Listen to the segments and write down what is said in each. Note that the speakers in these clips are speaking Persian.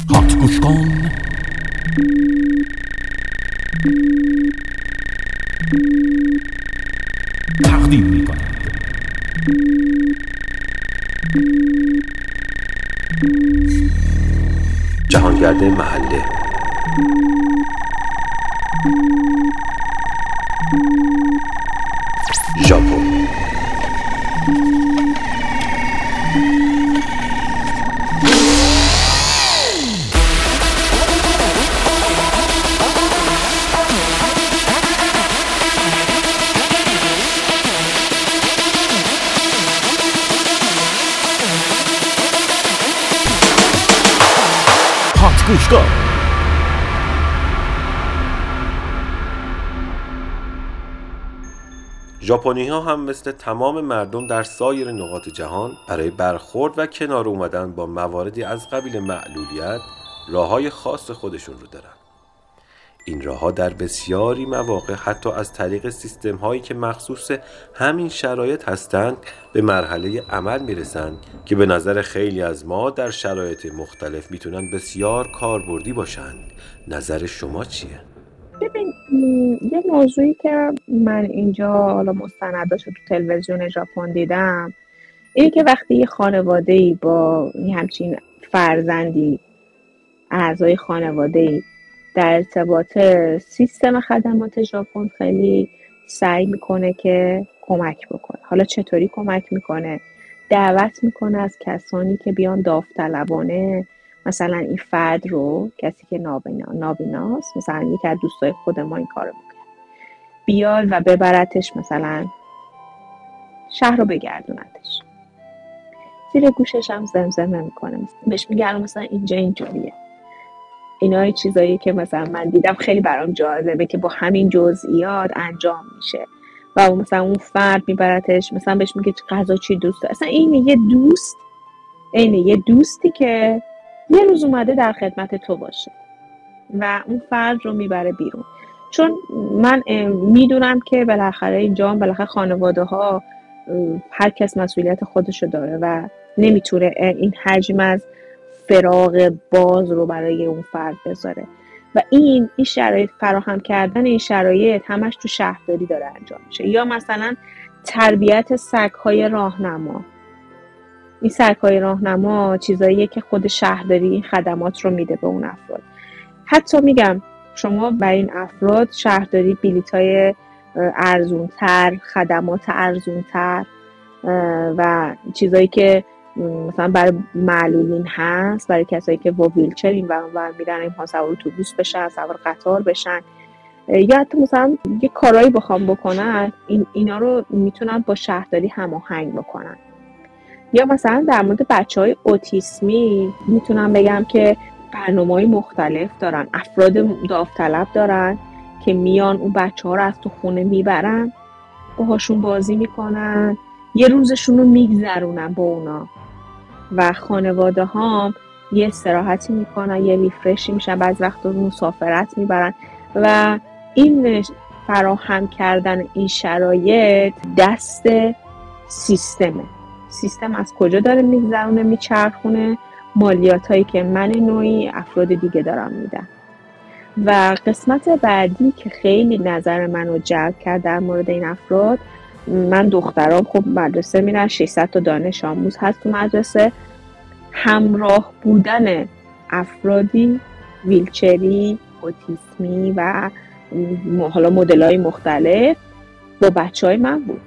هات گوش کن. تقدیم می کند جهانگرد محله. ژاپن. هات گوش کن. ژاپنی‌ها هم مثل تمام مردم در سایر نقاط جهان برای برخورد و کنار اومدن با مواردی از قبیل معلولیت راه‌های خاص خودشون رو دارن. این راه‌ها در بسیاری مواقع حتی از طریق سیستم‌هایی که مخصوص همین شرایط هستند به مرحله عمل میرسن که به نظر خیلی از ما در شرایط مختلف میتونن بسیار کاربردی باشند. نظر شما چیه؟ ببین، یه موضوعی که من اینجا حالا مستنداشو تو تلویزیون ژاپن دیدم اینه که وقتی یه خانواده‌ای با یه همچین فرزندی، اعضای خانواده‌ای در ارتباطه، سیستم خدمات ژاپن خیلی سعی میکنه که کمک بکنه. حالا چطوری کمک میکنه؟ دعوت میکنه از کسانی که بیان داوطلبانه مثلا این فرد رو، کسی که نابیناست، مثلا یکی از دوستای خود ما این کارو میکنه، بیاد و ببرتش مثلا شهر رو بگردونتش. زیر گوشش هم زمزمه میکنه، بهش میگه مثلا اینجا اینجوریه. اینا چیزایی که مثلا من دیدم خیلی برام جالبه که با همین جزئیات انجام میشه. و مثلا اون فرد میبرتش، مثلا بهش میگه غذا چی دوست داره. اصلا این یه دوستی که یه روز اومده در خدمت تو باشه و اون فرد رو میبره بیرون. چون من میدونم که بالاخره خانواده ها هر کس مسئولیت خودشو داره و نمیتونه این حجم از فراغ باز رو برای اون فرد بذاره و این شرایط، فراهم کردن این شرایط همش تو شهرداری داره انجام میشه. یا مثلا تربیت سگ‌های راهنما. این سگ‌های راهنما چیزاییه که خود شهرداری این خدمات رو میده به اون افراد. حتی میگم شما برای این افراد شهرداری بلیط‌های ارزونتر، خدمات ارزونتر و چیزایی که مثلا برای معلولین هست، برای کسایی که با ویلچر این ور اون ور میرن، اینها سوار اتوبوس بشن، سوار قطار بشن، یا حتی مثلا یه کارایی بخوام بکنن، اینا رو میتونن با شهرداری هماهنگ بکنن. یا مثلا در مورد بچهای اوتیسمی میتونم بگم که برنامه‌های مختلف دارن، افراد داوطلب دارن که میان اون بچه‌ها رو از تو خونه میبرن، باهاشون بازی میکنن، یه روزشون رو میگذرونن با اونا و خانواده ها یه استراحتی میکنن، یه ریفرشی میشن، بعضی وقتا مسافرت میبرن. و این فراهم کردن این شرایط دست سیستم از کجا داره میگذرونه، میچرخونه؟ مالیات هایی که من نوعی افراد دیگه دارم میدن. و قسمت بعدی که خیلی نظر منو جلب کرد در مورد این افراد، من دخترام خب مدرسه میرن، 600 تا دانش آموز هست تو مدرسه، همراه بودن افرادی ویلچری، اوتیسمی و حالا مدل‌های مختلف با بچهای من بود.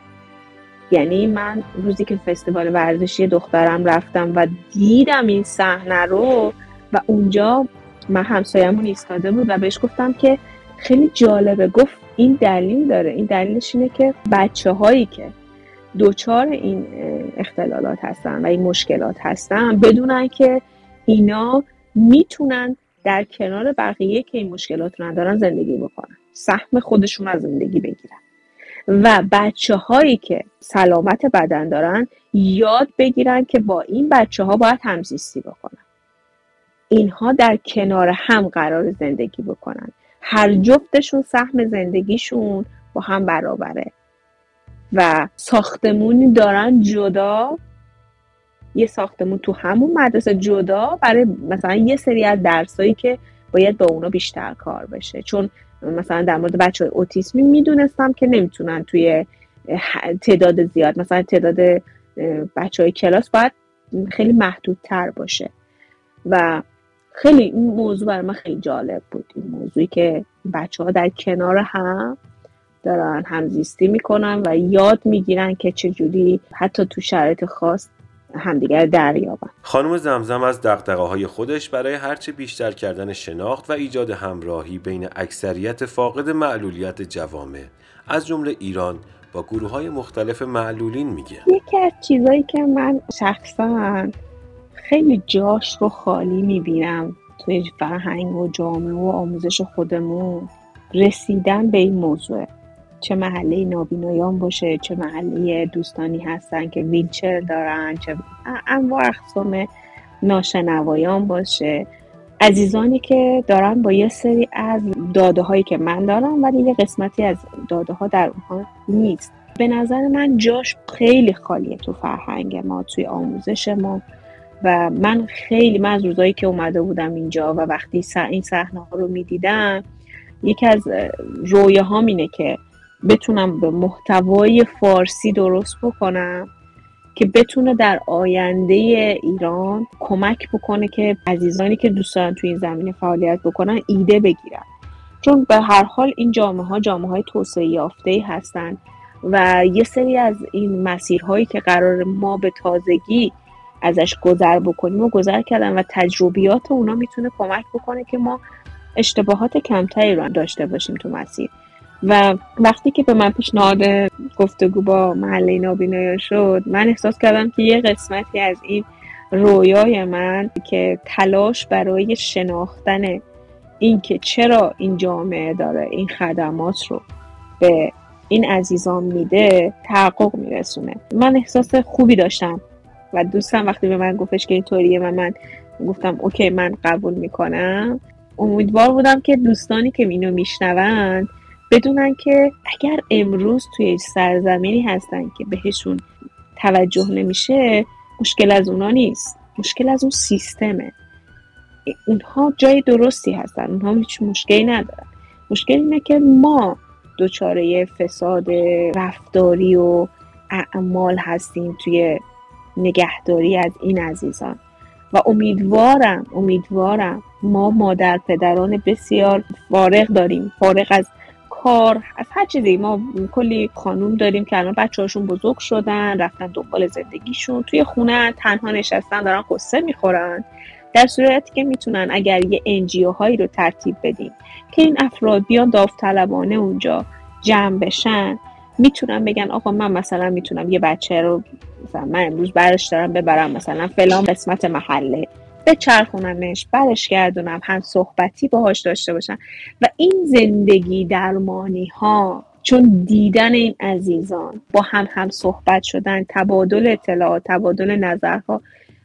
یعنی من روزی که فستیوال ورزشی دخترم رفتم و دیدم این صحنه رو و اونجا من همسایه‌مون ایستاده بود و بهش گفتم که خیلی جالبه. گفت این دلیل داره، این دلیلش اینه که بچه‌هایی که دوچار این اختلالات هستن و این مشکلات هستن بدونن که اینا میتونن در کنار بقیه که این مشکلات رو ندارن زندگی بکنن، سهم خودشون از زندگی بگیرن. و بچه‌هایی که سلامت بدن دارن یاد بگیرن که با این بچه‌ها باید همزیستی بکنن، اینها در کنار هم قرار زندگی بکنن، هر جفتشون سهم زندگیشون با هم برابره و ساختمونی دارن جدا یه ساختمون تو همون مدرسه جدا برای مثلا یه سری از درسایی که باید با اونا بیشتر کار بشه. چون مثلا در مورد بچه‌های اوتیسمی میدونستم که نمیتونن توی تعداد زیاد، مثلا تعداد بچه‌های کلاس باید خیلی محدودتر باشه و خیلی این موضوع برای من خیلی جالب بود، این موضوعی که بچه‌ها در کنار هم دارن همزیستی میکنن و یاد میگیرن که چجوری حتی تو شرایط خاص همدیگر دریابن. خانم زمزم از دغدغه‌های خودش برای هرچه بیشتر کردن شناخت و ایجاد همراهی بین اکثریت فاقد معلولیت جوامع از جمله ایران با گروه‌های مختلف معلولین میگه. یکی از چیزایی که من شخصا خیلی جاش رو خالی میبینم توی فرهنگ و جامعه و آموزش خودمون، رسیدن به این موضوع، چه محله نابینایان باشه، چه محله دوستانی هستن که ویلچر دارن، چه انواع اقسام ناشنوایان باشه، عزیزانی که دارن با یه سری از داده هایی که من دارم ولی یه قسمتی از داده ها در اونها نیست. به نظر من جاش خیلی خالیه تو فرهنگ ما، توی آموزش ما. و من از روزایی که اومده بودم اینجا و وقتی این صحنه ها رو میدیدم، یکی از رویاهام اینه که بتونم به محتوای فارسی درست بکنم که بتونه در آینده ایران کمک بکنه که عزیزانی که دوست دارن توی این زمینه فعالیت بکنن ایده بگیرن. چون به هر حال این جامعه‌های توسعه یافته‌ای هستن و یه سری از این مسیرهایی که قرار ما به تازگی ازش گذر بکنیم و گذر کردن و تجربیات اونا میتونه کمک بکنه که ما اشتباهات کمتری رو داشته باشیم تو مسیر. و وقتی که به من پیشنهاد گفتگو با محله نابینایان شد، من احساس کردم که یه قسمتی از این رویای من که تلاش برای شناختن این که چرا این جامعه داره این خدمات رو به این عزیزان میده تحقق میرسونه. من احساس خوبی داشتم و دوستم وقتی به من گفتش که اینطوریه و من گفتم اوکی من قبول میکنم، امیدوار بودم که دوستانی که اینو میشنون بدونن که اگر امروز توی سرزمینی هستن که بهشون توجه نمیشه، مشکل از اونا نیست، مشکل از اون سیستمه. اونها جای درستی هستن، اونها هیچ مشکلی ندارن. مشکل اینه که ما دوچاره فساد رفتاری و اعمال هستیم توی نگهداری از این عزیزان و امیدوارم ما مادر پدران بسیار فارغ داریم، فارغ از کار، از هر چیزی. ما کلی خانوم داریم که الان بچه‌هاشون بزرگ شدن، رفتن دنبال زندگیشون، توی خونه تنها نشستن دارن قصه میخورن، در صورتی که میتونن اگر یه NGO هایی رو ترتیب بدیم که این افراد بیان داوطلبانه اونجا جمع بشن، میتونن بگن آقا من مثلا میتونم یه بچه رو مثلا من امروز برش دارم ببرم مثلا فلان قسمت محله، بچرخونمش، برش گردونم، هم صحبتی باهاش داشته باشن. و این زندگی درمانی ها، چون دیدن این عزیزان با هم صحبت شدن، تبادل اطلاعات، تبادل نظرها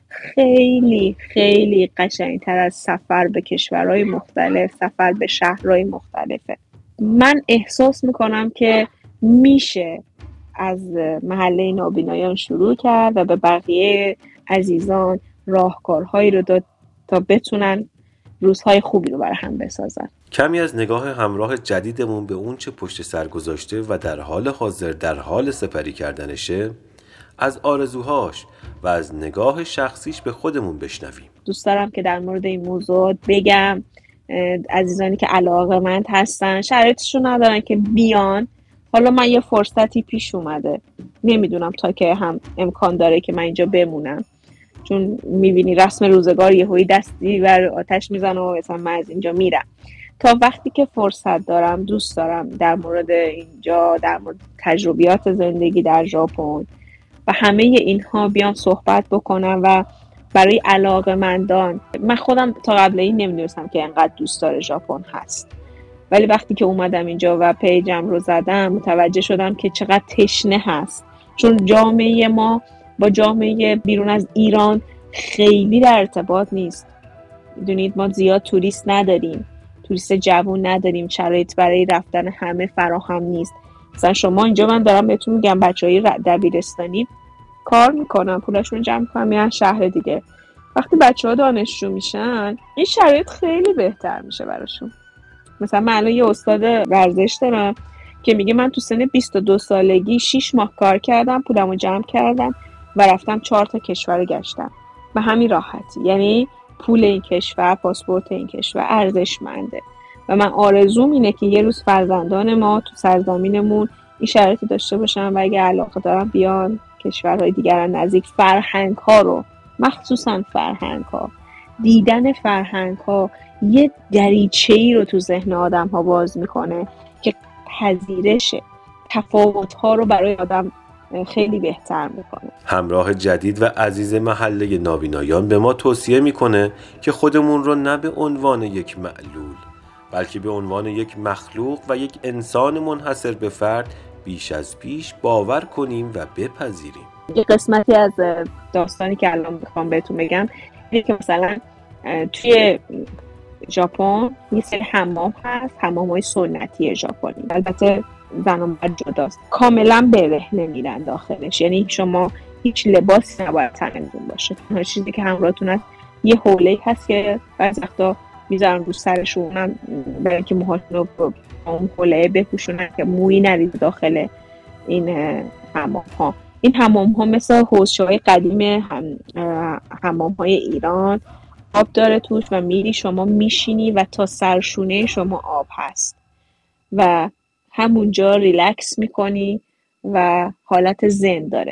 خیلی خیلی قشنگتر از سفر به کشورهای مختلف، سفر به شهرهای مختلفه. من احساس میکنم که میشه از محله نابینایان شروع کرد و به بقیه عزیزان راهکارهایی رو داد تا بتونن روزهای خوبی رو برای هم بسازن. کمی از نگاه همراه جدیدمون به اون چه پشت سر گذاشته و در حال حاضر در حال سپری کردنشه، از آرزوهاش و از نگاه شخصیش به خودمون بشنویم. دوست دارم که در مورد این موضوع بگم. عزیزانی که علاقه‌مند هستن، شرایطشون ندارن که بیان. حالا من یه فرصتی پیش اومده، نمیدونم تا که هم امکان داره که من اینجا بمونم، چون میبینی رسم روزگار یهویی دستی بر آتش میزنه و مثلا من از اینجا میرم. تا وقتی که فرصت دارم دوست دارم در مورد اینجا، در مورد تجربیات زندگی در ژاپن و همه اینها بیام صحبت بکنم. و برای علاقه‌مندان، من خودم تا قبل این نمیدونستم که انقدر دوستدار ژاپن هست، ولی وقتی که اومدم اینجا و پیجم رو زدم متوجه شدم که چقدر تشنه هست. چون جامعه ما با جامعه بیرون از ایران خیلی در ارتباط نیست. میدونید ما زیاد توریست نداریم، توریست جوون نداریم، شرایط برای رفتن همه فراهم نیست. مثلا شما اینجا من دارم بهتون میگم بچهای دبیرستانی کار میکنن، پولاشون جمع میکنن، میرن شهر دیگه. وقتی بچه‌ها دانشجو میشن این شرایط خیلی بهتر میشه براشون. مثلا من الان یه استاد ورزش دارم که میگه من تو سن 22 سالگی 6 ماه کار کردم، پولمو جمع کردم و رفتم 4 تا کشور گشتم به همین راحتی. یعنی پول این کشور، پاسپورت این کشور ارزشمنده و من آرزوم اینه که یه روز فرزندان ما تو سرزمینمون این شرایط داشته باشن و اگه علاقه دارن بیان کشورهای دیگر نزدیک، فرهنگ ها رو، مخصوصا فرهنگ ها، دیدن فرهنگ ها یه دریچه‌ای رو تو ذهن آدم ها باز میکنه که پذیرش تفاوت ها رو برای آدم خیلی بهتر میکنه. همراه جدید و عزیز محله نابینایان به ما توصیه میکنه که خودمون رو نه به عنوان یک معلول بلکه به عنوان یک مخلوق و یک انسان منحصر به فرد بیش از پیش باور کنیم و بپذیریم. یه قسمتی از داستانی که الان میخوام بهتون بگم اینه که مثلا توی ژاپن یه سری حمام هست، حمام‌های سنتی ژاپنی، البته زن و مرد جداست، کاملا برهنه میرن داخلش. یعنی شما هیچ لباسی نباید تنتون باشه، تنها چیزی که همراهتون هست یه حوله هست که بعضی وقتا میذارن رو سرشون برای اینکه موهاشون رو با اون حوله بپوشونن که مویی نریزه داخل این حمام ها. این حمام ها مثل حوضچه‌های قدیم حمام های ایران آب داره توش و میری شما میشینی و تا سرشونه شما آب هست و همونجا ریلکس میکنی و حالت زن داره.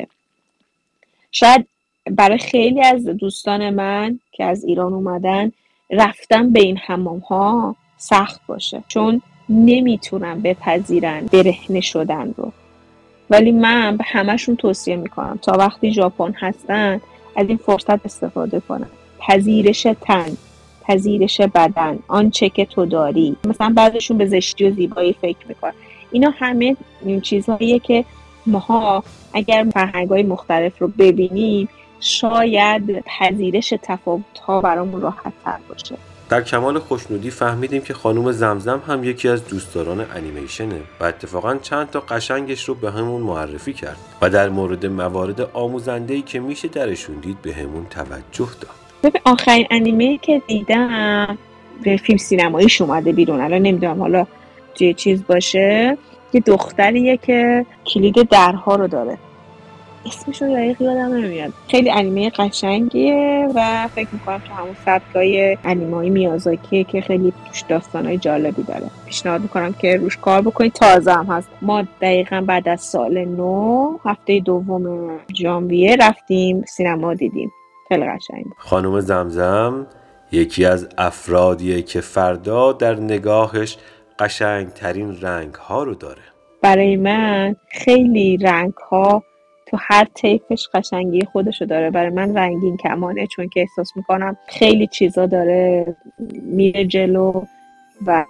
شاید برای خیلی از دوستان من که از ایران اومدن رفتن به این حمام ها سخت باشه چون نمیتونن بپذیرن برهنه شدن رو، ولی من به همشون توصیه میکنم تا وقتی ژاپن هستن از این فرصت استفاده کنن. پذیرش تن، پذیرش بدن، آنچه که تو داری. مثلا بعضشون به زشتی و زیبایی فکر میکنن. اینا همه این چیزهاییه که ماها اگر فرهنگ‌های مختلف رو ببینیم شاید پذیرش تفاوت‌ها برامون راحت‌تر باشه. در کمال خوشنودی فهمیدیم که خانم زمزم هم یکی از دوستداران انیمیشنه و اتفاقا چند تا قشنگش رو به همون معرفی کرد و در مورد موارد آموزنده‌ای که میشه درشون دید به همون توجه داد. ببین آخرین انیمه که دیدم به فیلم سینماییش اومده بیرون، الان نمیدونم حالا چه چیز باشه، یه دختریه که کلید درها رو داره، اسمش رو دقیق یادم نمیاد. خیلی انیمه قشنگیه و فکر میکنم تو همون سبکای انیمه‌ای میازاکیه که خیلی توش داستانای جالبی داره. پیشنهاد میکنم که روش کار بکنید، تازه هم هست. ما دقیقاً بعد از سال نو هفته دوم ژانویه رفتیم سینما دیدیم، خیلی قشنگ. خانم زمزم یکی از افرادیه که فردا در نگاهش قشنگترین رنگ ها رو داره. برای من خیلی رنگ ها تو هر طیفش قشنگی خودشو داره. برای من رنگین کمانه چون که احساس میکنم خیلی چیزا داره میره جلو و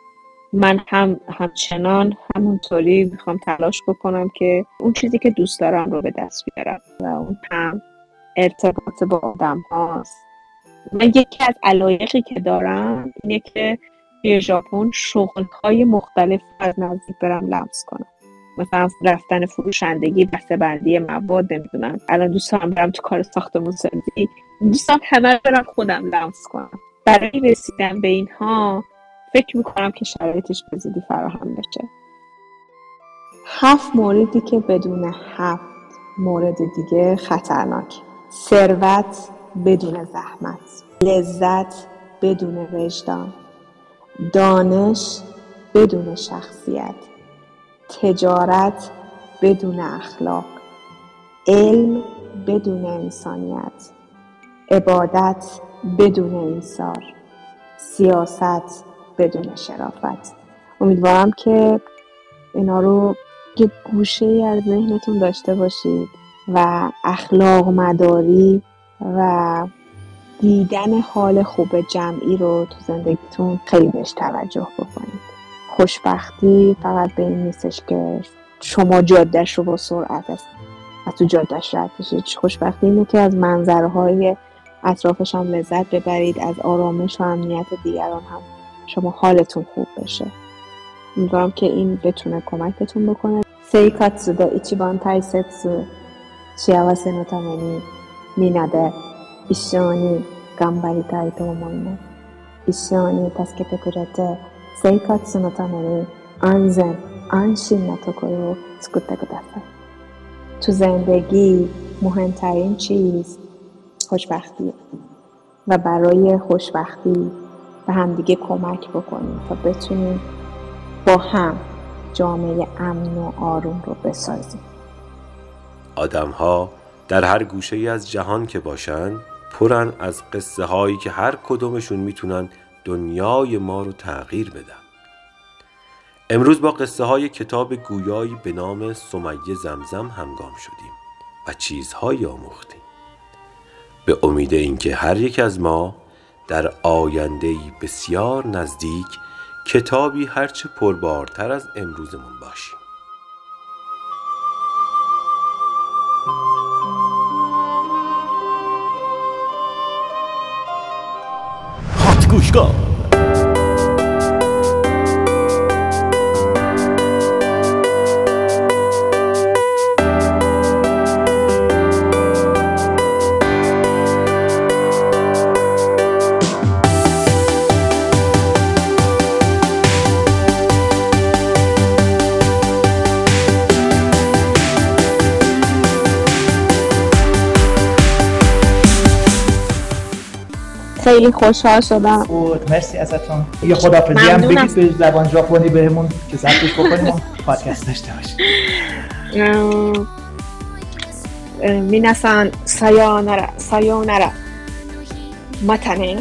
من همچنان همونطوری میخوام تلاش بکنم که اون چیزی که دوست دارم رو به دست بیارم و اون هم ارتباط با آدم هاست. من یکی از علایقی که دارم اینه که توی ژاپن شغل‌های مختلف از نزدیک برم لمس کنم. مثلا رفتن فروشندگی، بسته‌بندی مواد، نمیدونم الان دوست دارم برم تو کار ساختمان‌سازی، دوست دارم همه برم خودم لمس کنم. برای رسیدن به اینها فکر میکنم که شرایطش به زودی فراهم بشه. 7 موردی که بدون 7 مورد دیگه خطرناک: ثروت بدون زحمت، لذت بدون وجدان، دانش بدون شخصیت، تجارت بدون اخلاق، علم بدون انسانیت، عبادت بدون ایثار، سیاست بدون شرافت. امیدوارم که اینا رو یه گوشه‌ای از ذهنتون داشته باشید و اخلاق مداری و دیدن حال خوب جمعی رو تو زندگیتون خیلی بهش توجه بکنید. خوشبختی فقط به این نیستش که شما جاده‌اش رو با سرعت از تو جاده‌اش رد بشید. خوشبختی اینه که از منظرهای اطرافش هم لذت ببرید، از آرامش و امنیت دیگران هم شما حالتون خوب بشه. امیدوارم که این بتونه کمکتون بکنه. سیکاتسو دا ایچیبان تایستسو 幸せのためにみんなで一緒に頑張りたいと思います。一緒に助けてくれて、生活のために安全安心なところを作ってください。تو زندگی مهمترین چیز خوشبختیه و برای خوشبختی به همدیگه کمک بکنیم تا بتونیم با هم جامعه امن و آروم رو بسازیم. آدم‌ها در هر گوشه‌ای از جهان که باشن پرن از قصه هایی که هر کدومشون میتونن دنیای ما رو تغییر بدن. امروز با قصه های کتاب گویایی به نام سمیه زمزم همگام شدیم و چیزهایی آموختیم. به امید اینکه هر یک از ما در آینده‌ای بسیار نزدیک کتابی هرچه پربارتر از امروزمون باشیم. هات گوشگاه. خیلی خوشحال شدم. مرسی ازتون. یه خداحافظی هم بگید به زبان ژاپنی بهمون که ضبطش بکنیم و پادکست داشته باشیم. 皆さんさようならさようならまたね。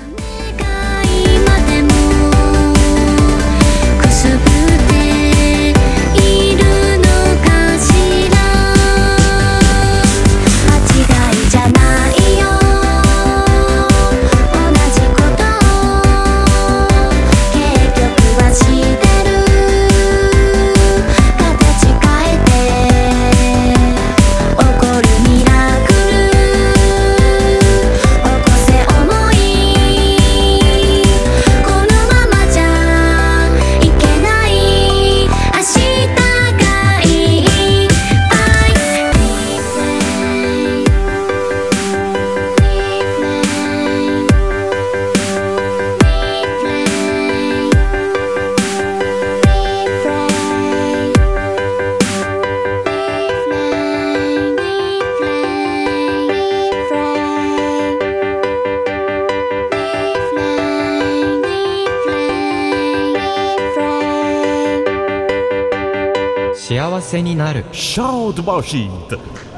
شاد باشید.